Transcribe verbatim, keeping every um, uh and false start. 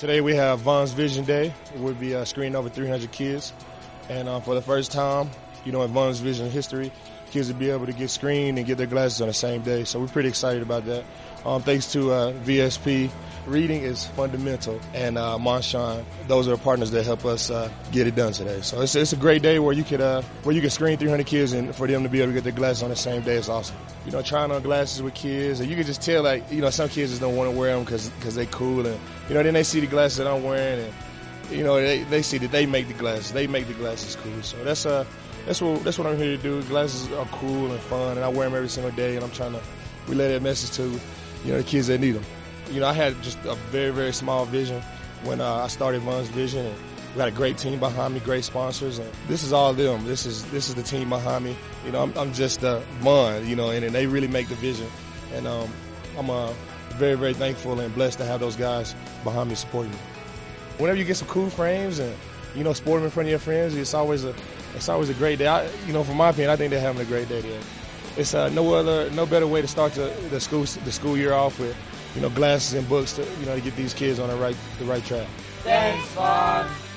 Today we have Vaughn's Vision Day. We'll be uh, screening over three hundred kids. And uh, for the first time, you know, in Vaughn's Vision history, kids will be able to get screened and get their glasses on the same day. So we're pretty excited about that. Um, thanks to uh, V S P, reading is fundamental. And uh, Marshawn, those are partners that help us uh, get it done today. So it's, it's a great day where you could uh, where you can screen three hundred kids, and for them to be able to get their glasses on the same day is awesome. You know, trying on glasses with kids, and you can just tell, like, you know, some kids just don't want to wear them because because they cool, and you know, then they see the glasses that I'm wearing, and you know, they they see that they make the glasses, they make the glasses cool. So that's uh that's what that's what I'm here to do. Glasses are cool and fun, and I wear them every single day, and I'm trying to relay that message to, you know, the kids that need them. You know, I had just a very, very small vision when uh, I started Vaughn's Vision, and we got a great team behind me, great sponsors, and this is all them. This is this is the team behind me. You know, I'm, I'm just uh, Vaughn, you know, and, and they really make the vision. And um, I'm uh, very, very thankful and blessed to have those guys behind me supporting me. Whenever you get some cool frames and, you know, sport them in front of your friends, it's always a it's always a great day. I, you know, from my opinion, I think they're having a great day today. It's uh, no other, no better way to start the, the school the school year off with, you know, glasses and books to, you know, to get these kids on the right the right track. Thanks, Vaughn.